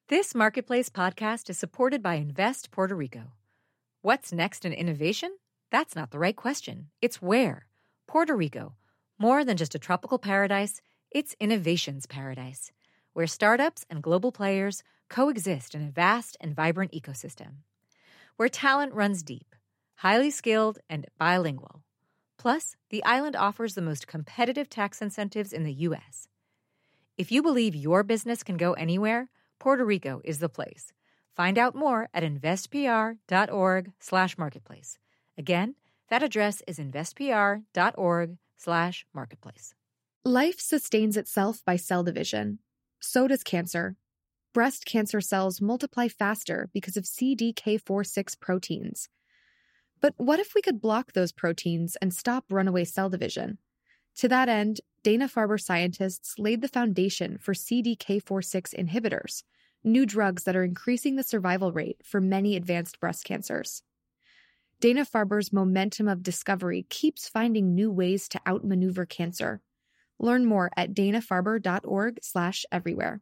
This Marketplace podcast is supported by Invest Puerto Rico. What's next in innovation? That's not the right question. It's where. Puerto Rico. More than just a tropical paradise, it's innovation's paradise, where startups and global players coexist in a vast and vibrant ecosystem. Where talent runs deep, highly skilled, and bilingual. Plus, the island offers the most competitive tax incentives in the U.S. If you believe your business can go anywhere, Puerto Rico is the place. Find out more at investpr.org/marketplace. Again, that address is investpr.org/marketplace. Life sustains itself by cell division. So does cancer. Breast cancer cells multiply faster because of CDK4/6 proteins. But what if we could block those proteins and stop runaway cell division? To that end, Dana-Farber scientists laid the foundation for CDK4/6 inhibitors, new drugs that are increasing the survival rate for many advanced breast cancers. Dana-Farber's momentum of discovery keeps finding new ways to outmaneuver cancer. Learn more at danafarber.org/everywhere.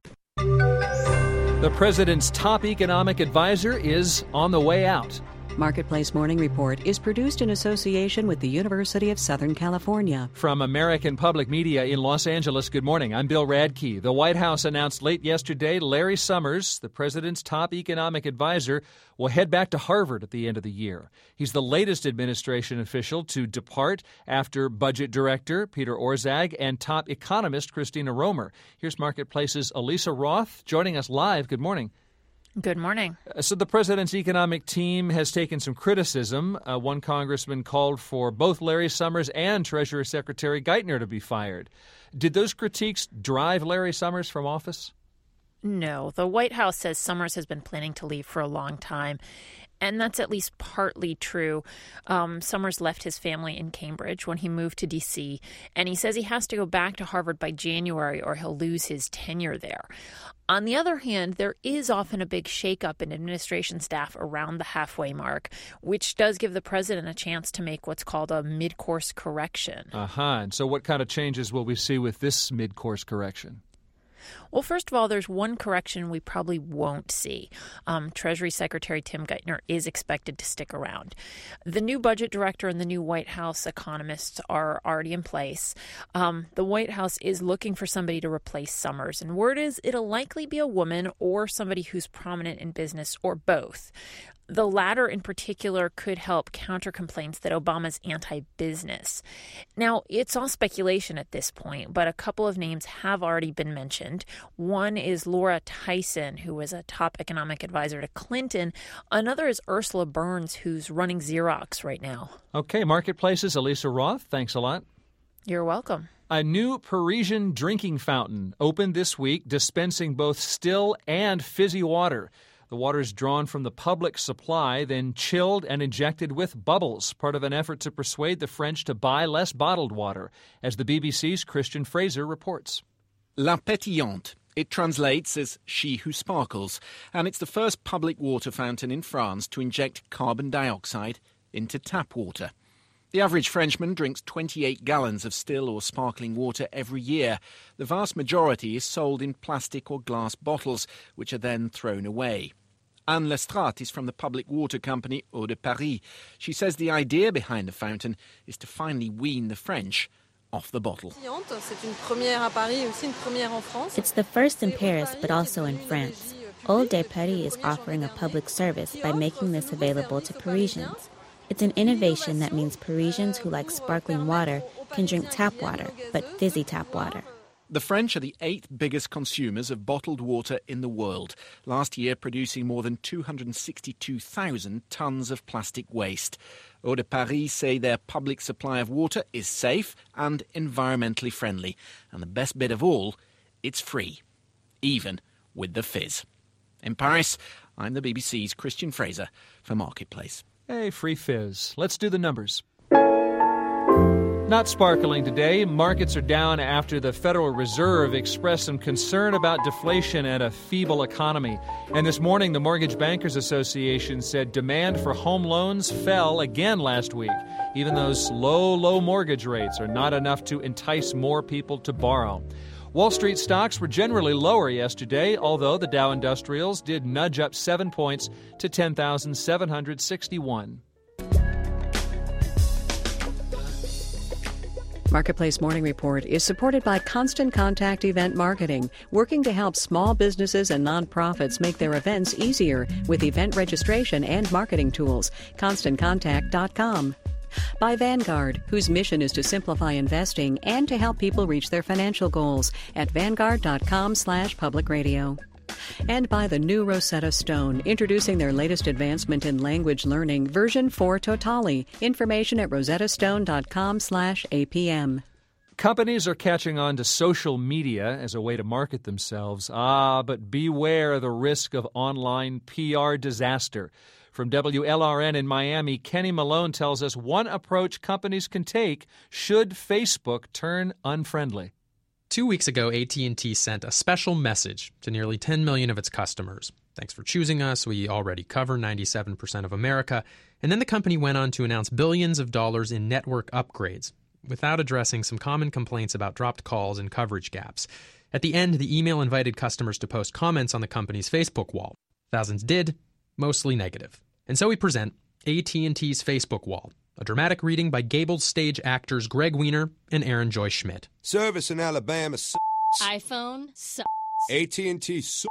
The president's top economic advisor is on the way out. Marketplace Morning Report is produced in association with the University of Southern California. From American Public Media in Los Angeles, good morning. I'm Bill Radke. The White House announced late yesterday Larry Summers, the president's top economic advisor, will head back to Harvard at the end of the year. He's the latest administration official to depart after budget director Peter Orszag and top economist Christina Romer. Here's Marketplace's Elisa Roth joining us live. Good morning. Good morning. So the president's economic team has taken some criticism. One congressman called for both Larry Summers and Treasury Secretary Geithner to be fired. Did those critiques drive Larry Summers from office? No. The White House says Summers has been planning to leave for a long time. And that's at least partly true. Summers left his family in Cambridge when he moved to D.C., and he says he has to go back to Harvard by January or he'll lose his tenure there. On the other hand, there is often a big shakeup in administration staff around the halfway mark, which does give the president a chance to make what's called a mid-course correction. And so what kind of changes will we see with this mid-course correction? Well, first of all, there's one correction we probably won't see. Treasury Secretary Tim Geithner is expected to stick around. The new budget director and the new White House economists are already in place. The White House is looking for somebody to replace Summers, and word is it'll likely be a woman or somebody who's prominent in business or both. The latter in particular could help counter complaints that Obama's anti-business. Now, it's all speculation at this point, but a couple of names have already been mentioned. One is Laura Tyson, who was a top economic advisor to Clinton. Another is Ursula Burns, who's running Xerox right now. Okay, Marketplace's Elisa Roth, thanks a lot. You're welcome. A new Parisian drinking fountain opened this week, dispensing both still and fizzy water. The water is drawn from the public supply, then chilled and injected with bubbles, part of an effort to persuade the French to buy less bottled water, as the BBC's Christian Fraser reports. La Pétillante. It translates as she who sparkles, and it's the first public water fountain in France to inject carbon dioxide into tap water. The average Frenchman drinks 28 gallons of still or sparkling water every year. The vast majority is sold in plastic or glass bottles, which are then thrown away. Anne Lestrade is from the public water company Eau de Paris. She says the idea behind the fountain is to finally wean the French off the bottle. It's the first in Paris, but also in France. Eau de Paris is offering a public service by making this available to Parisians. It's an innovation that means Parisians who like sparkling water can drink tap water, but fizzy tap water. The French are the 8th biggest consumers of bottled water in the world, last year producing more than 262,000 tonnes of plastic waste. Eau de Paris say their public supply of water is safe and environmentally friendly. And the best bit of all, it's free, even with the fizz. In Paris, I'm the BBC's Christian Fraser for Marketplace. Hey, free fizz. Let's do the numbers. Not sparkling today. Markets are down after the Federal Reserve expressed some concern about deflation and a feeble economy. And this morning, the Mortgage Bankers Association said demand for home loans fell again last week. Even those low mortgage rates are not enough to entice more people to borrow. Wall Street stocks were generally lower yesterday, although the Dow Industrials did nudge up 7 points to 10,761. Marketplace Morning Report is supported by Constant Contact Event Marketing, working to help small businesses and nonprofits make their events easier with event registration and marketing tools. ConstantContact.com. By Vanguard, whose mission is to simplify investing and to help people reach their financial goals at Vanguard.com/public radio. And by the new Rosetta Stone, introducing their latest advancement in language learning, version 4 Totali. Information at rosettastone.com/APM. Companies are catching on to social media as a way to market themselves. But beware the risk of online PR disaster. From WLRN in Miami, Kenny Malone tells us one approach companies can take should Facebook turn unfriendly. 2 weeks ago, AT&T sent a special message to nearly 10 million of its customers. Thanks for choosing us. We already cover 97% of America. And then the company went on to announce billions of dollars in network upgrades, without addressing some common complaints about dropped calls and coverage gaps. At the end, the email invited customers to post comments on the company's Facebook wall. Thousands did, mostly negative. And so we present AT&T's Facebook wall, a dramatic reading by Gable stage actors Greg Wiener and Aaron Joy Schmidt. Service in Alabama sucks. iPhone sucks. AT&T sucks.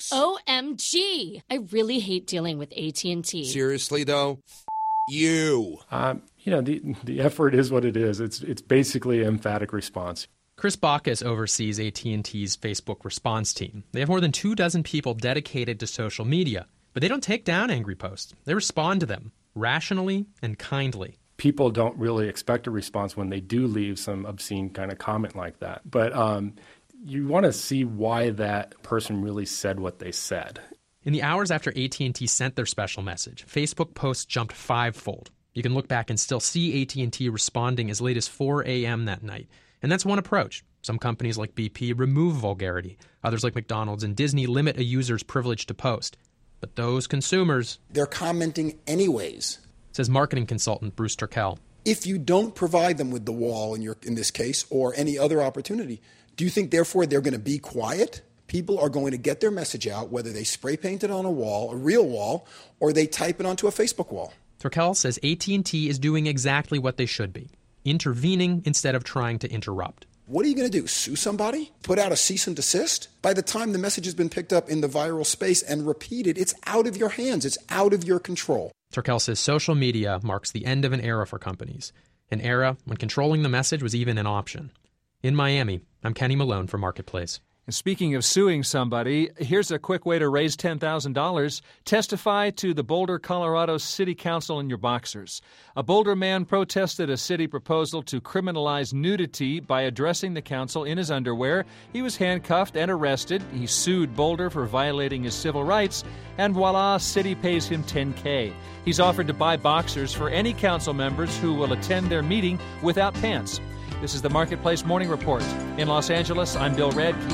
OMG! I really hate dealing with AT&T. Seriously, though? You. The effort is what it is. It's basically an emphatic response. Chris Bacchus oversees AT&T's Facebook response team. They have more than 24 people dedicated to social media, but they don't take down angry posts. They respond to them rationally and kindly. People don't really expect a response when they do leave some obscene kind of comment like that. But you want to see why that person really said what they said. In the hours after AT&T sent their special message, Facebook posts jumped 5-fold. You can look back and still see AT&T responding as late as 4 a.m. that night. And that's one approach. Some companies like BP remove vulgarity. Others like McDonald's and Disney limit a user's privilege to post. But those consumers... they're commenting anyways. Says marketing consultant Bruce Turkel. If you don't provide them with the wall in this case or any other opportunity, do you think therefore they're going to be quiet? People are going to get their message out, whether they spray paint it on a wall, a real wall, or they type it onto a Facebook wall. Turkel says AT&T is doing exactly what they should be, intervening instead of trying to interrupt. What are you going to do, sue somebody? Put out a cease and desist? By the time the message has been picked up in the viral space and repeated, it's out of your hands. It's out of your control. Turkel says social media marks the end of an era for companies, an era when controlling the message was even an option. In Miami, I'm Kenny Malone for Marketplace. And speaking of suing somebody, here's a quick way to raise $10,000. Testify to the Boulder, Colorado City Council in your boxers. A Boulder man protested a city proposal to criminalize nudity by addressing the council in his underwear. He was handcuffed and arrested. He sued Boulder for violating his civil rights, and voila, city pays him $10K. He's offered to buy boxers for any council members who will attend their meeting without pants. This is the Marketplace Morning Report. In Los Angeles, I'm Bill Radke.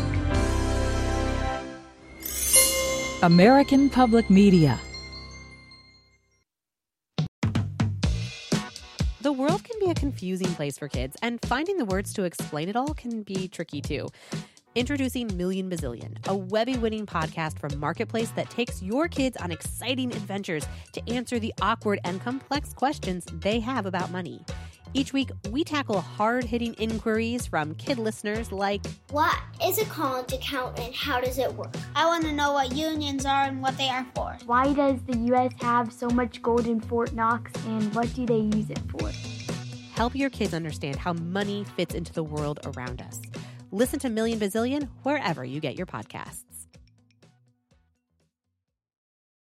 American Public Media. The world can be a confusing place for kids, and finding the words to explain it all can be tricky too. Introducing Million Bazillion, a Webby-winning podcast from Marketplace that takes your kids on exciting adventures to answer the awkward and complex questions they have about money. Each week, we tackle hard-hitting inquiries from kid listeners like, what is a college account and how does it work? I want to know what unions are and what they are for. Why does the U.S. have so much gold in Fort Knox and what do they use it for? Help your kids understand how money fits into the world around us. Listen to Million Bazillion wherever you get your podcasts.